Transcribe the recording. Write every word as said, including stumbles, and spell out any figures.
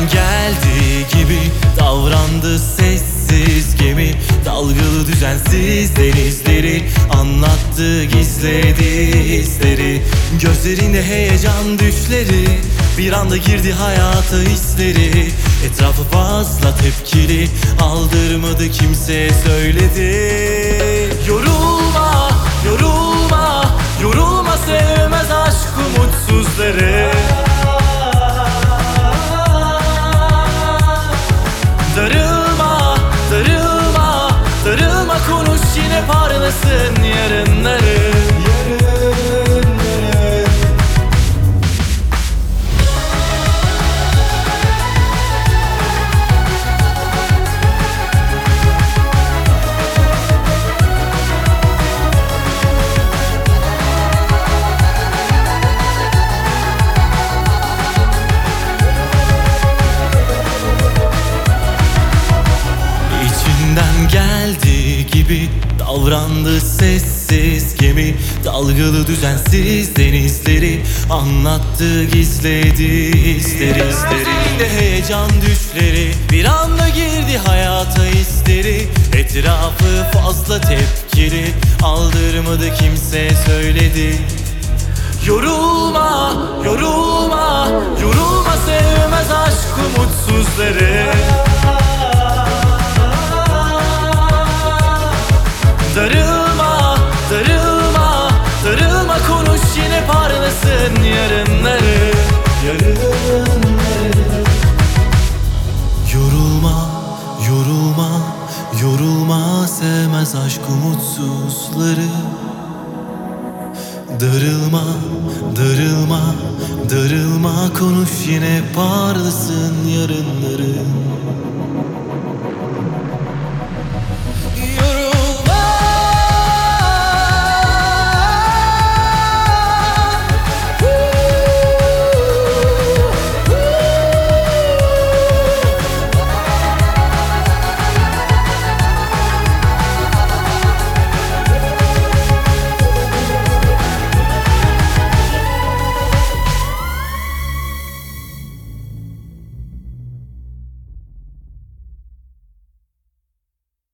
geldiği gibi davrandı sessiz gemi. Dalgalı düzensiz denizleri anlattı, gizledi hisleri. Gözlerinde heyecan düşleri, bir anda girdi hayata hisleri. Etrafı fazla tepkili, aldırmadı kimseye söyledi. Yorulma, yorulma, yorulma, sevmez aşk umutsuzları. Darılma, darılma, darılma, konuş yine parlasın yarınları. Geldiği gibi davrandı sessiz gemi. Dalgalı düzensiz denizleri anlattı, gizledi hisleri. Gözlerinde heyecan düşleri, bir anda girdi hayata hisleri. Etrafı fazla tepkili, aldırmadı kimseye söyledi. Yorulma, yorulma, yorulma, sevmez aşk umutsuzları. Darılma, darılma, darılma, konuş yine parlasın yarınları. Yarınları. Yorulma, yorulma, yorulma, sevmez aşk umutsuzları. Darılma, darılma, darılma, konuş yine parlasın yarınları.